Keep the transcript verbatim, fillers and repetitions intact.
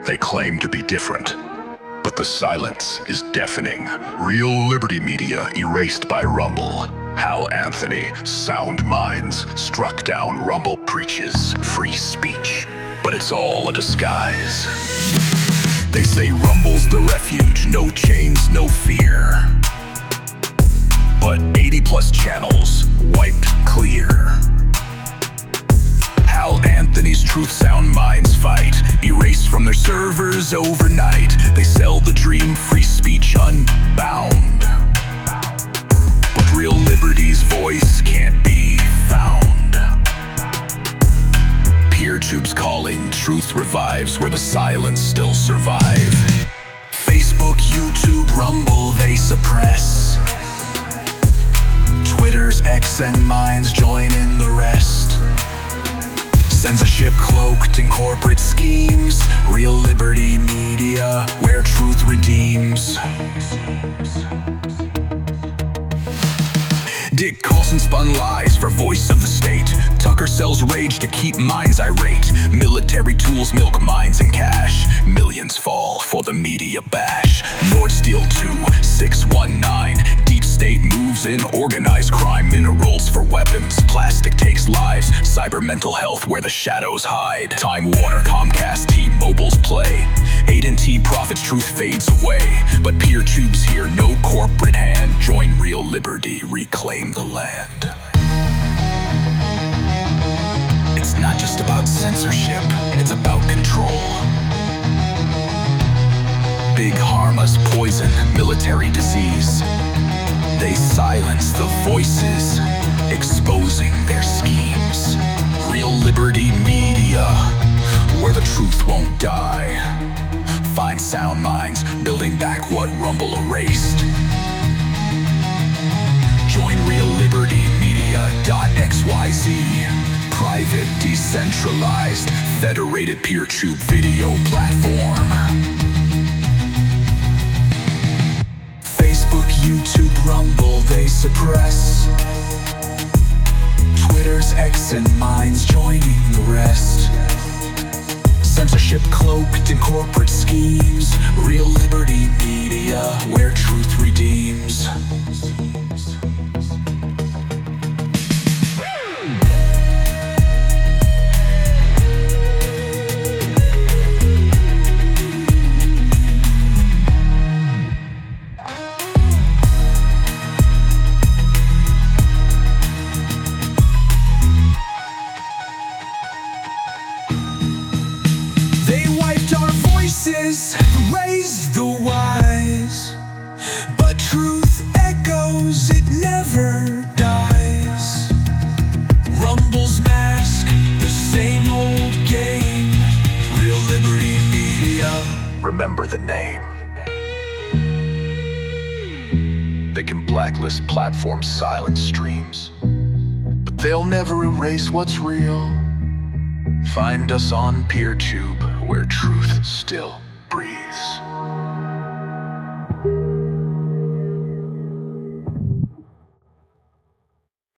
They claim to be different, but the silence is deafening. Real Liberty Media erased by Rumble. Hal Anthony, Sound Minds, struck down. Rumble preaches free speech, but it's all a disguise. They say Rumble's the refuge, no chains, no fear. But eighty plus channels wiped clear. Hal Anthony's Truth Sound Minds fight, erased from their servers overnight. They sell the dream, free speech unbound, but real liberty's voice can't be found. PeerTube's calling, truth revives where the silence still survive. Facebook, YouTube, Rumble, they suppress. Twitter's X and Minds join in the rest. Censorship cloaked in corporate schemes. Real Liberty Media, where truth redeems. Dick Carlson spun lies for voice of the state. Tucker sells rage to keep minds irate. Military tools milk minds and cash. Millions fall for the media bash. Nord Steel two six one nine. Deep state moves in organized crime. Minerals for weapons. Plastic takes lives. Cyber mental health where the shadows hide. Time Warner, Comcast, T-Mobile's play. A T and T profits, truth fades away. But PeerTube's here, no corporate hand. Join Real Liberty, reclaim the land. It's not just about censorship, it's about control. Big Pharma's poison, military disease. They silence the voices, exposing their schemes. Real Liberty Media, where the truth won't die. Find Sound Minds, building back what Rumble erased. Join Real Liberty Media dot X Y Z. Private, decentralized, federated PeerTube video platform. Facebook, YouTube, Rumble, they suppress. Twitter's X and Minds joining the rest. Censorship cloaked in corporate schemes. Real Liberty Media, where truth redeems. Raise the wise, but truth echoes, it never dies. Rumble's mask, the same old game. Real Liberty Media, remember the name. They can blacklist platforms, silence streams, but they'll never erase what's real. Find us on PeerTube, where truth still breathes.